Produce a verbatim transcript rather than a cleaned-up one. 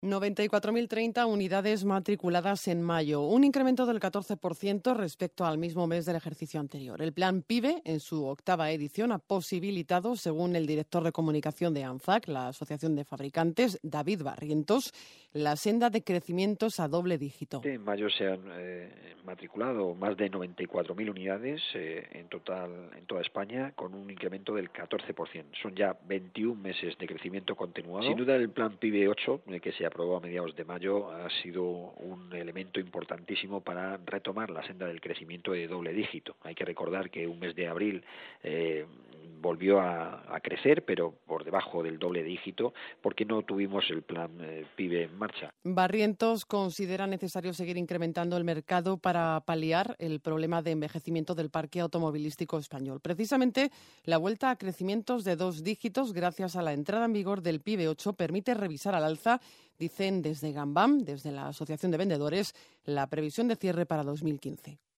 noventa y cuatro mil treinta unidades matriculadas en mayo, un incremento del catorce por ciento respecto al mismo mes del ejercicio anterior. El plan PIBE, en su octava edición, ha posibilitado, según el director de comunicación de ANFAC, la Asociación de Fabricantes, David Barrientos, la senda de crecimientos a doble dígito. En mayo se han eh, matriculado más de noventa y cuatro mil unidades eh, en total en toda España, con un incremento del catorce por ciento. Son ya veintiún meses de crecimiento continuado. Sin duda, el plan PIBE ocho, eh, que se aprobó a mediados de mayo, ha sido un elemento importantísimo para retomar la senda del crecimiento de doble dígito. Hay que recordar que un mes de abril eh, volvió a, a crecer, pero por debajo del doble dígito, porque no tuvimos el plan eh, PIBE en marcha. Barrientos considera necesario seguir incrementando el mercado para paliar el problema de envejecimiento del parque automovilístico español. Precisamente, la vuelta a crecimientos de dos dígitos gracias a la entrada en vigor del PIBE ocho permite revisar al alza, dicen desde Gambam, desde la Asociación de Vendedores, la previsión de cierre para dos mil quince.